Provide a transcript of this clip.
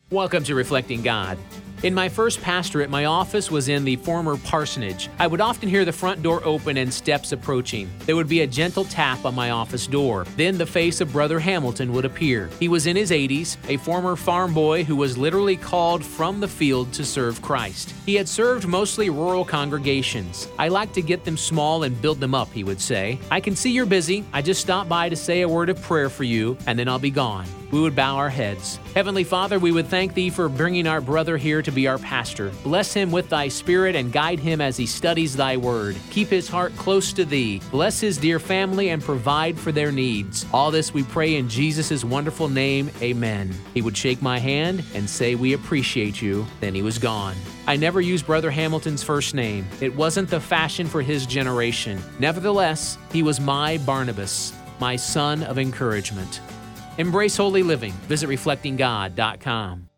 Welcome to Reflecting God. In my first pastorate, my office was in the former parsonage. I would often hear the front door open and steps approaching. There would be a gentle tap on my office door. Then the face of Brother Hamilton would appear. He was in his 80s, a former farm boy who was literally called from the field to serve Christ. He had served mostly rural congregations. I like to get them small and build them up, he would say. I can see you're busy. I just stopped by to say a word of prayer for you, and then I'll be gone. We would bow our heads. Heavenly Father, we would thank Thee for bringing our brother here to be our pastor. Bless him with Thy Spirit and guide him as he studies Thy Word. Keep his heart close to Thee. Bless his dear family and provide for their needs. All this we pray in Jesus' wonderful name, amen. He would shake my hand and say, "We appreciate you." Then he was gone. I never used Brother Hamilton's first name. It wasn't the fashion for his generation. Nevertheless, he was my Barnabas, my son of encouragement. Embrace holy living. Visit reflectinggod.com.